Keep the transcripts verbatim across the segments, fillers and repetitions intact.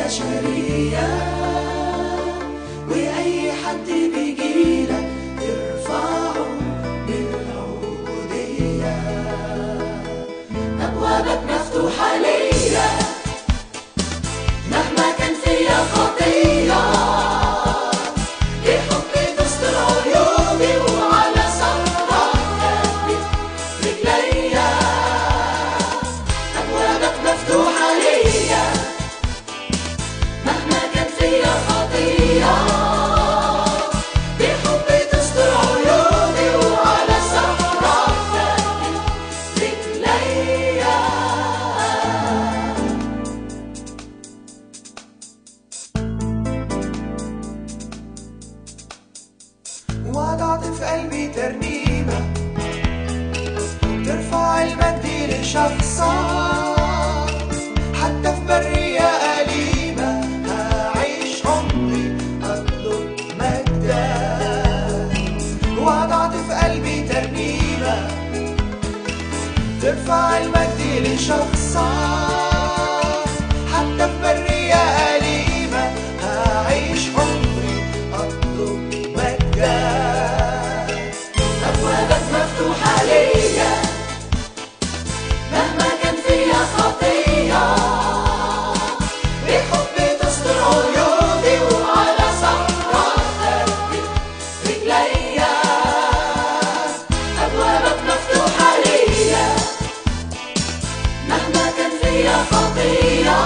البشرية، وأي حد بيجيلك ترفعه بالعبودية. أبوابك مفتوحة ليا مهما كان فيا خطية، بحبي تستر عيوبي وعلى صخرك ثبت رجليا. أبوابك مفتوحة ليا مهما كان فيا خطية، بحبي تستر عيوبي وعلى صخرك ثبت رجليا. وضعت في قلبي ترنيمة ترفع المجد لشخصك، حتى في برية أليمة هعيش عمري أطلب مجدك. وضعت في قلبي ترنيمة ترفع المجد لشخصك، حتى في برية أليمة هعيش عمري أطلب مجدك. أبوابك مفتوحة ليا مهما كان فيا خطية، بحبي تستر عيوبي وعلى صخرك ثبت رجليا. أبوابك مفتوحة ليا مهما كان فيا خطية،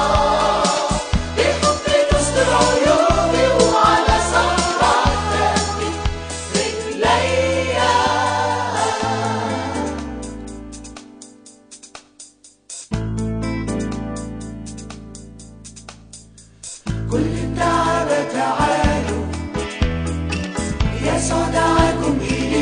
بحبي تستر عيوبي وعلى صخرك ثبت رجليا. كل التعب تعالوا يسوع دعاكم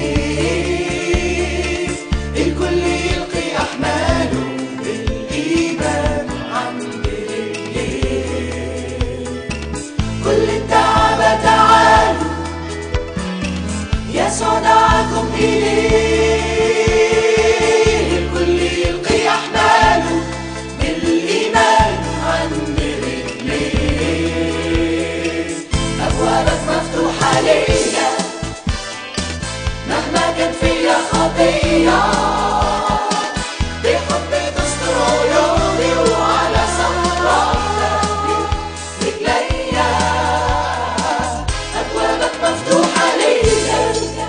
إليه، الكل يلقي أحماله بالإيمان عند رجليه. كل التعب تعالوا يسوع دعاكم إليه، الكل يلقي أحماله بالإيمان عند رجليه. أبوابك مفتوحة ليا مهما كان فيا خطية، بحبي تستر عيوبي وعلى صخرك ثبت رجليا. أبوابك مفتوحة ليا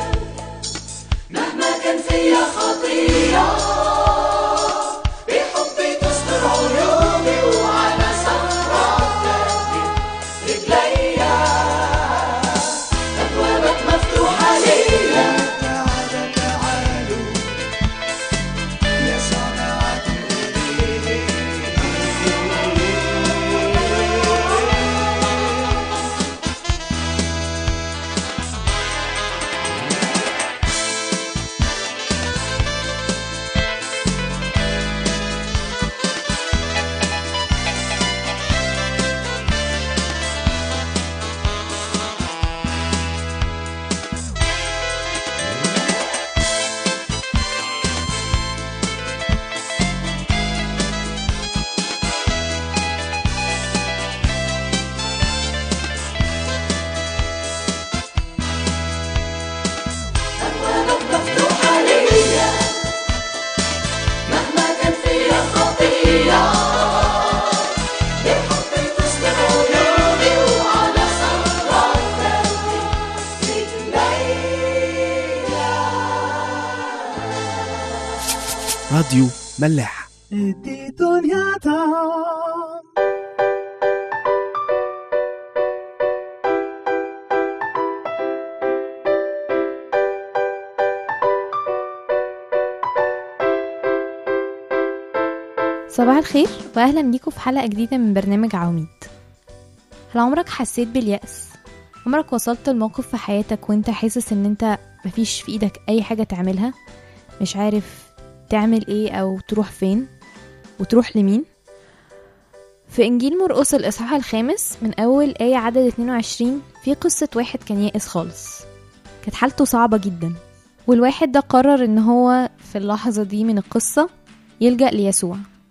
مهما كان فيا خطية، بحبي تستر عيوبي وعلى صخرك ثبت رجليا. أبوابك مفتوحة ليا تعالوا تعالوا يسوع دعاكم إليه. أبوابك مفتوحة ليا مهما كان فيا خطية، بحبي تستر عيوبي وعلى صخرك ثبت رجليا. راديو ملاح. صباح الخير واهلا بيكم في حلقة جديدة من برنامج عواميد. هل عمرك حسيت باليأس؟ عمرك وصلت لموقف في حياتك وانت حاسس ان انت مفيش في ايدك اي حاجة تعملها، مش عارف تعمل ايه او تروح فين وتروح لمين؟ في انجيل مرقس الاصحاح الخامس من اول آية عدد اتنين وعشرين في قصة واحد كان يائس خالص، كانت حالته صعبة جدا، والواحد ده قرر ان هو في اللحظة دي من القصة يلجأ ليسوع.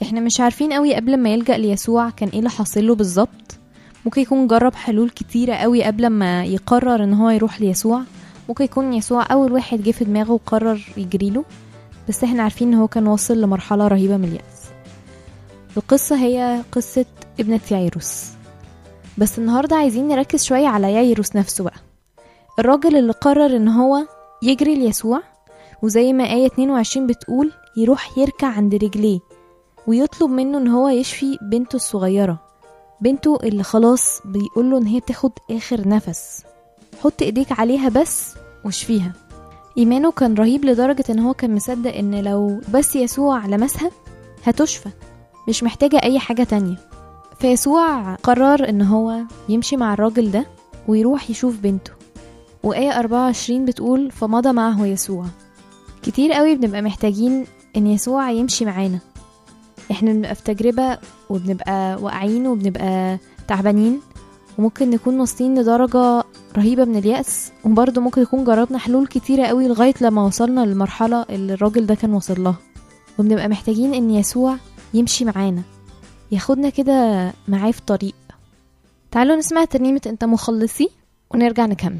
احنا مش عارفين قوي قبل ما يلجأ ليسوع كان ايه اللي حاصله بالظبط. ممكن يكون جرب حلول كتيرة قوي قبل ما يقرر ان هو يروح ليسوع. ممكن يكون يسوع اول واحد جه في دماغه وقرر يجريله، بس احنا عارفين ان هو كان واصل لمرحلة رهيبة من اليأس. القصة هي قصة ابنة يايروس، بس النهاردة عايزين نركز شوية على يايروس نفسه بقى، الراجل اللي قرر ان هو يجري ليسوع، وزي ما آية اتنين وعشرين بتقول يروح يركع عند رجليه ويطلب منه ان هو يشفي بنته الصغيرة، بنته اللي خلاص بيقوله ان هي بتاخد اخر نفس. حط ايديك عليها بس وشفيها. ايمانه كان رهيب لدرجة ان هو كان مصدق ان لو بس يسوع لمسها هتشفى، مش محتاجة اي حاجة تانية. فيسوع قرر ان هو يمشي مع الراجل ده ويروح يشوف بنته. وآية أربعة وعشرين بتقول فمضى معه يسوع. كتير قوي بنبقى محتاجين ان يسوع يمشي معانا. احنا بنبقى في تجربة وبنبقى واقعين وبنبقى تعبانين، وممكن نكون واصلين لدرجة رهيبة من اليأس، وبرضه ممكن يكون جربنا حلول كتيرة قوي لغاية لما وصلنا للمرحلة اللي الراجل ده كان وصل لها، وبنبقى محتاجين ان يسوع يمشي معانا، ياخدنا كده معاه في طريق. تعالوا نسمع ترنيمة انت مخلصي ونرجع نكمل.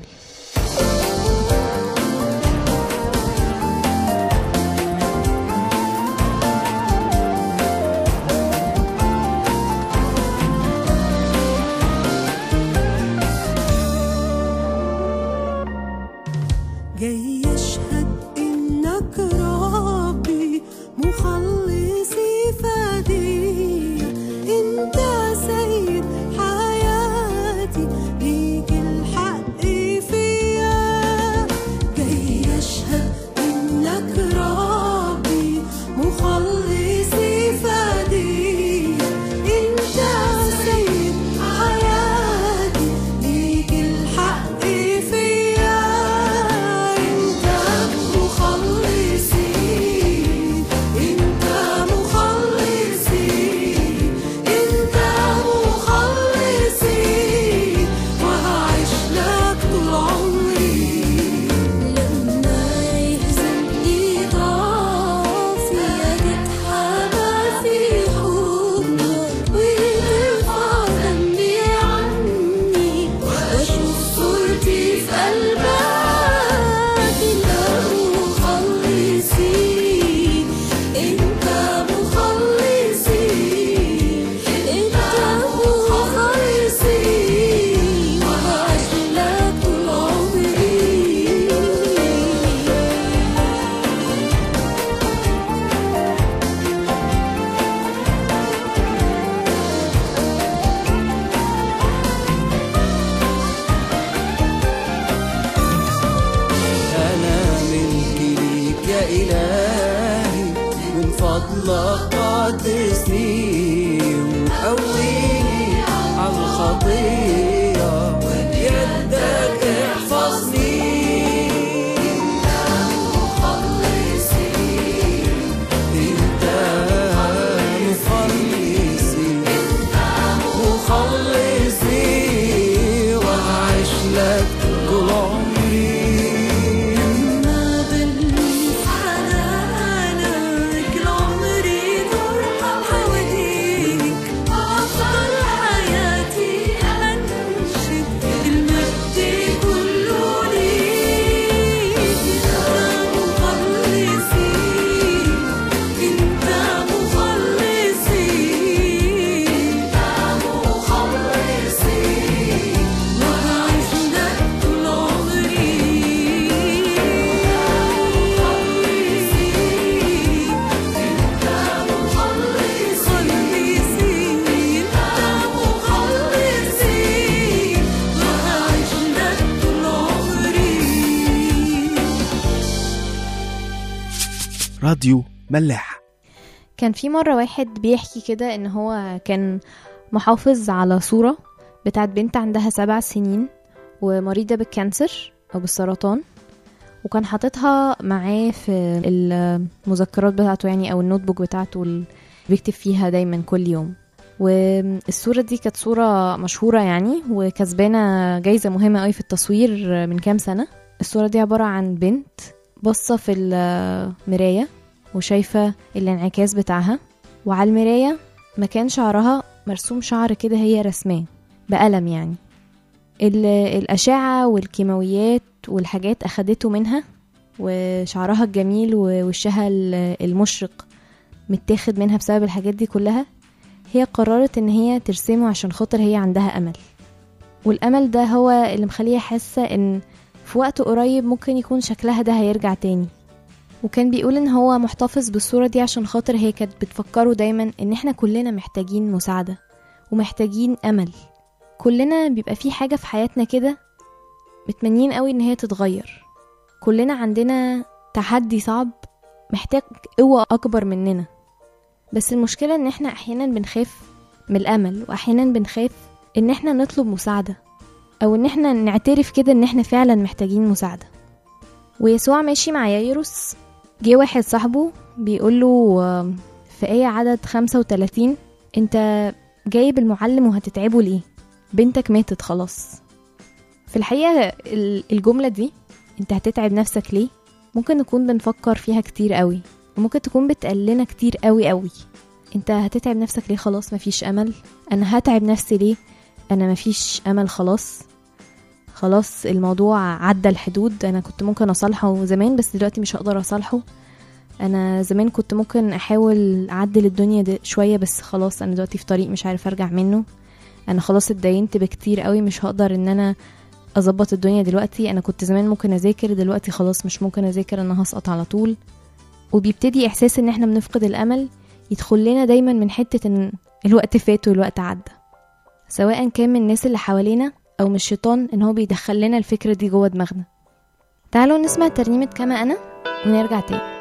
جاي يشهد إنك ربي مخلصي فدي، أنت سيد حياتي ليك الحق فيا. جاي يشهد إنك ربي مخلصي فدي، أنت سيد حياتي ليك الحق فيا. فضلك قدسني وقويني على الخطية، وبيدك احفظني. انت مخلصي، انت مخلصي، انت مخلصي، وهعيش لك طول عمري. راديو ملاح. كان في مرة واحد بيحكي كده ان هو كان محافظ على صورة بتاعت بنت عندها سبع سنين ومريضة بالكانسر او بالسرطان، وكان حاططها معاه في المذكرات بتاعته يعني او النوت بوك بتاعته اللي بيكتب فيها دايما كل يوم. والصورة دي كانت صورة مشهورة يعني وكسبانة جايزة مهمة قوي في التصوير من كام سنة. الصورة دي عبارة عن بنت بصة في المراية وشايفة الانعكاس بتاعها، وعلى المراية مكان شعرها مرسوم شعر كده هي رسماه بقلم يعني. الأشعة والكيماويات والحاجات أخدته منها، وشعرها الجميل ووشها المشرق متاخد منها بسبب الحاجات دي كلها. هي قررت ان هي ترسمه عشان خاطر هي عندها أمل، والأمل ده هو اللي مخليها حاسة ان في وقت قريب ممكن يكون شكلها ده هيرجع تاني. وكان بيقول ان هو محتفظ بالصورة دي عشان خاطر هي كانت بتفكره دايما ان احنا كلنا محتاجين مساعدة ومحتاجين أمل. كلنا بيبقى في حاجة في حياتنا كده متمنين قوي ان هي تتغير. كلنا عندنا تحدي صعب محتاج قوة اكبر مننا، بس المشكلة ان احنا احيانا بنخاف من الامل، واحيانا بنخاف ان احنا نطلب مساعدة او ان احنا نعترف كده ان احنا فعلا محتاجين مساعدة. ويسوع ماشي مع يايروس، جه واحد صاحبه بيقوله في آية عدد خمسة وثلاثين انت جايب المعلم وهتتعبه ليه؟ بنتك ماتت خلاص. في الحقيقة الجملة دي انت هتتعب نفسك ليه ممكن نكون بنفكر فيها كتير قوي، وممكن تكون بتقلنا كتير قوي قوي. انت هتتعب نفسك ليه؟ خلاص مفيش امل. انا هتعب نفسي ليه؟ انا مفيش امل. خلاص خلاص الموضوع عدى الحدود. انا كنت ممكن اصالحه زمان بس دلوقتي مش هقدر اصالحه. انا زمان كنت ممكن احاول اعدل الدنيا دي شوية بس خلاص انا دلوقتي في طريق مش عارف ارجع منه. انا خلاص اتدينت بكتير قوي، مش هقدر ان انا اظبط الدنيا دلوقتي. انا كنت زمان ممكن اذاكر، دلوقتي خلاص مش ممكن اذاكر، انا هسقط على طول. وبيبتدي احساس ان احنا بنفقد الامل يدخل لنا دايما من حتة ان الوقت فات والوقت عدى، سواء كان من الناس اللي حوالينا او من الشيطان ان هو بيدخل لنا الفكرة دي جوه دماغنا. تعالوا نسمع ترنيمة كما انا ونرجع تاني.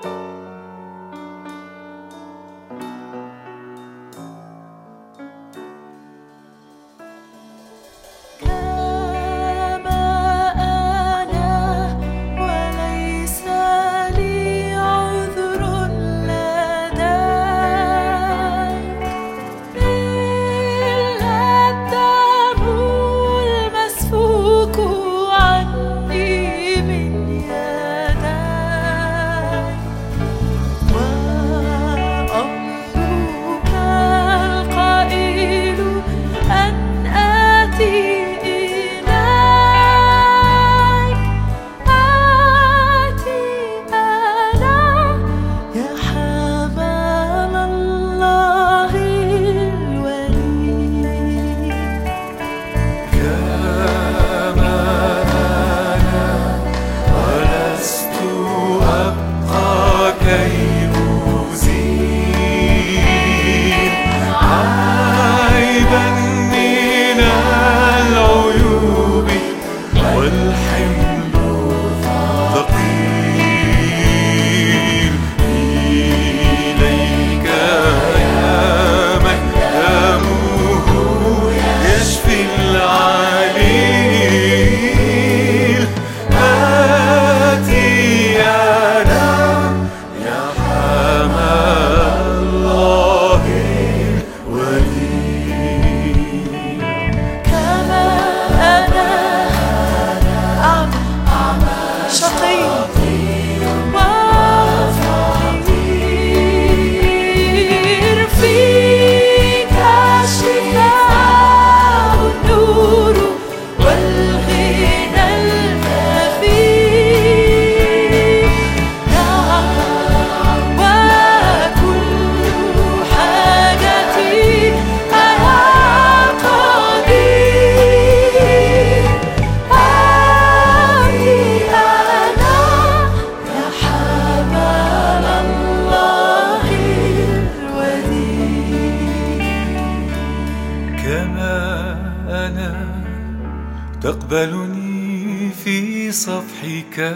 تقبلني في صفحك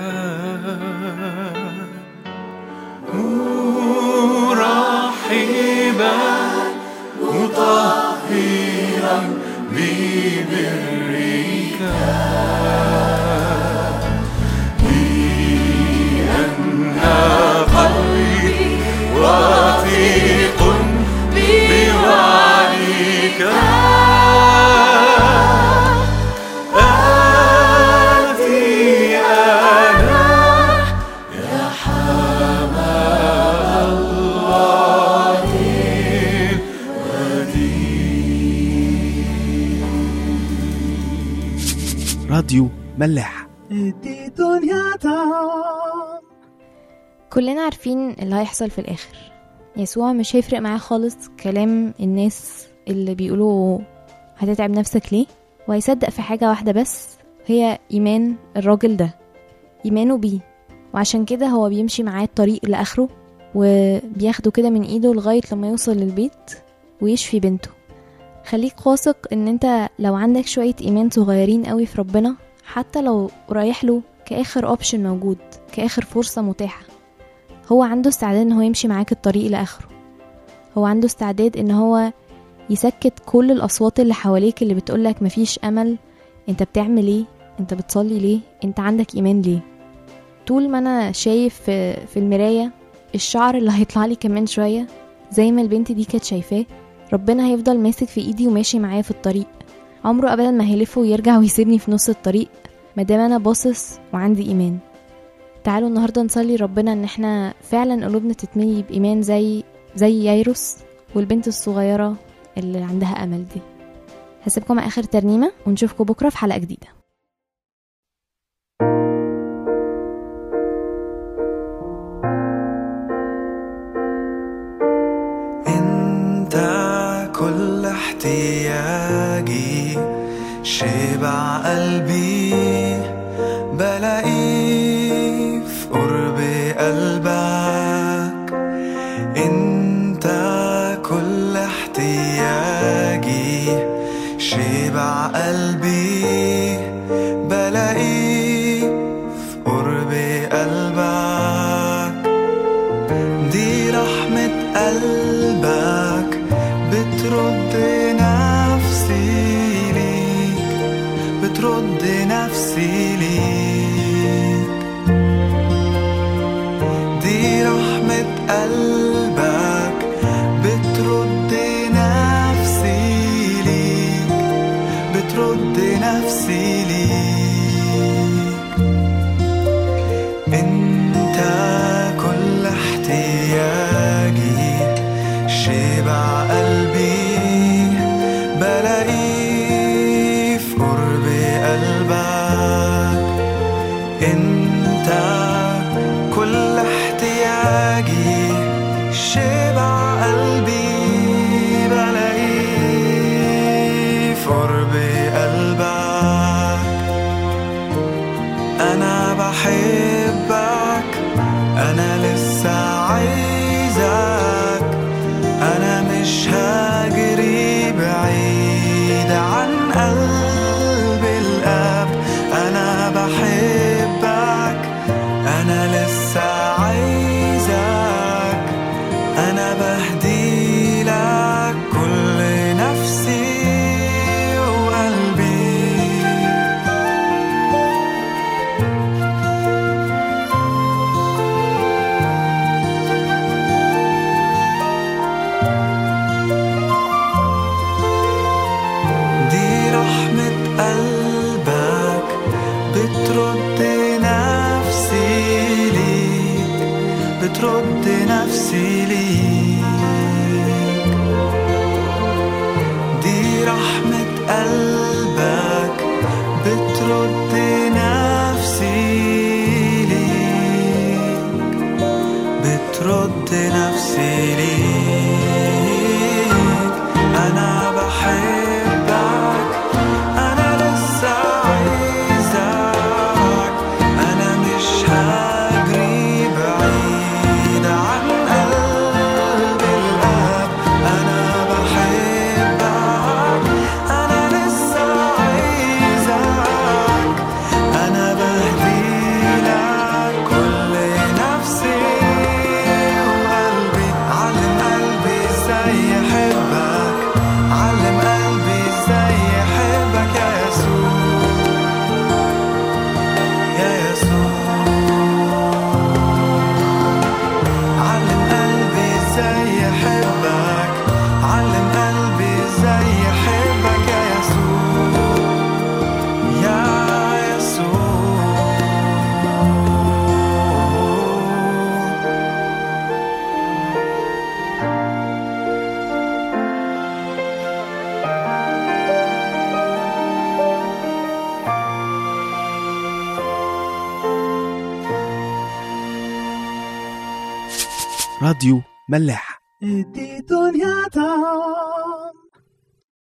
مرحبا مطهرا ببرك لأن قلبي واثق بوعدك الله راديو ملاح. كلنا عارفين اللي هيحصل في الآخر. يسوع مش هيفرق معاه خالص كلام الناس اللي بيقولوا هتتعب نفسك ليه، وهيصدق في حاجة واحدة بس، هي إيمان الراجل ده، إيمانه بيه. وعشان كده هو بيمشي معاه الطريق لآخره، وبياخده كده من إيده لغاية لما يوصل للبيت ويشفي بنته. خليك واثق ان انت لو عندك شوية إيمان صغيرين قوي في ربنا، حتى لو رايح له كآخر اوبشن موجود، كآخر فرصة متاحة، هو عنده استعداد ان هو يمشي معاك الطريق لآخره. هو عنده استعداد ان هو يسكت كل الأصوات اللي حواليك اللي بتقولك مفيش أمل، انت بتعمل ايه، انت بتصلي ليه، انت عندك إيمان ليه. طول ما انا شايف في, في المراية الشعر اللي هيطلع لي كمان شوية زي ما البنت دي كانت شايفاه، ربنا هيفضل ماسك في ايدي وماشي معايا في الطريق. عمره ابدا ما هيلف ويرجع ويسيبني في نص الطريق مادام انا باصص وعندي ايمان. تعالوا النهارده نصلي ربنا ان احنا فعلا قلوبنا تتملي بايمان زي زي يايروس والبنت الصغيره اللي عندها امل دي. هسيبكم مع اخر ترنيمه ونشوفكم بكره في حلقه جديده. كل احتياجي شبع قلبي بلاقيه في قرب قلبك. انت كل احتياجي شبع قلبي بلاقيه في قرب قلبك. دي رحمة قلبك بترد نفسي ليك، بترد نفسي ليك. دي رحمة قلبك بترد نفسي ليك، بترد نفسي ليك. انت كل احتياجي شبع قلبي بلاقيه في قرب قلبك. انت كل احتياجي شبع قلبي بلاقيه في قرب قلبك. انا بحبك، انا لسه عايزك، أنا مش هاجري بعيد عن قلب الآب. أنا بحبك، أنا لسه عايزك، أنا بهدي لك كل نفسي وقلبي. قلبك بترد نفسي ليك، بترد نفسي ليك. دي رحمة قلبك بترد نفسي ليك، بترد نفسي ليك. أنا بحبك، أنا لسه عايزك، أنا مش هاجري بعيد عن قلب الآب. أنا بحبك، أنا لسه عايزك، أنا بهدي لك كل نفسي وقلبي. علم قلبي ازاي يحبك، علم قلبي راديو ملاح. اديته